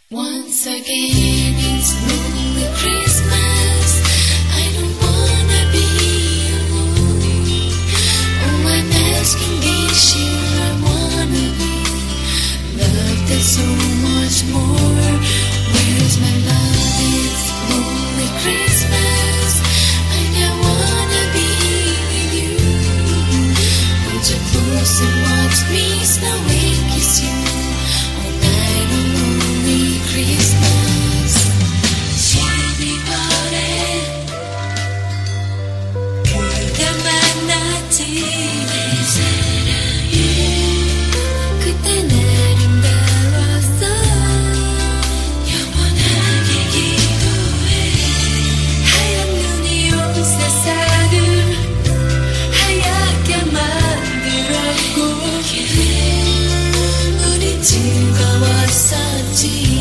Once again it's lonely Christmas. I don't wanna be alone. Oh, I'm asking this year I wanna be loved and so much more. Where's my love? It's lonely Christmas. I don't wanna be with you. Hold you close and watch me snow and kiss you. Christmas, 시리버래 그대 만났지 내 사랑해 그땐 아름다웠어 영원하게 기도해 하얀 눈이 온 세상을 하얗게 만들었고 우린 즐거웠었지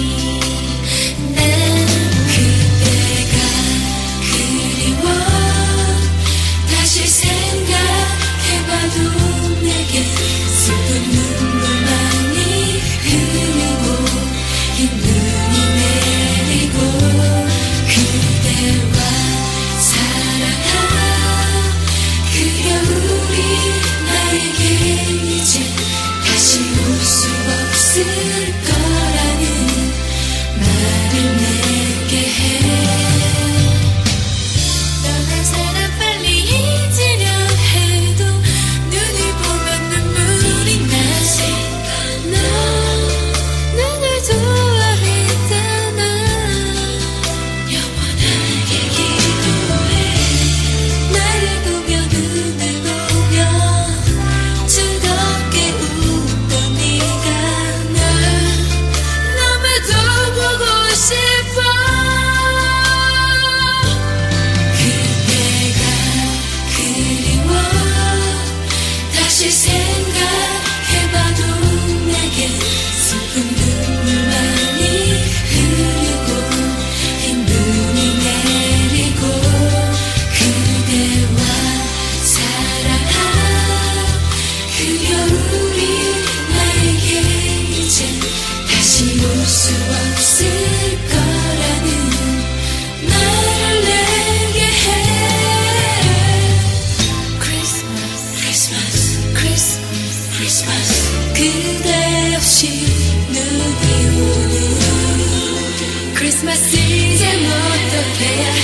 그대 없이 눈이 오는 크리스마스 이젠 어떻게 해야